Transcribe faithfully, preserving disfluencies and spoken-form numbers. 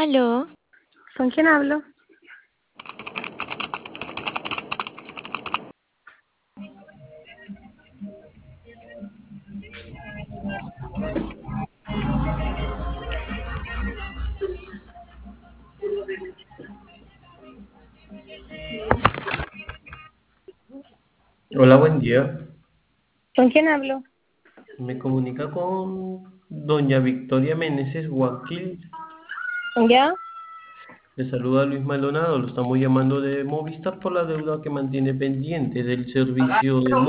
Aló, ¿Con quién hablo? Hola, buen día. ¿Con quién hablo? Me comunica con doña Victoria Meneses Guaquil. ¿Ya? Le saluda Luis Maldonado. Lo estamos llamando de Movistar por la deuda que mantiene pendiente del servicio de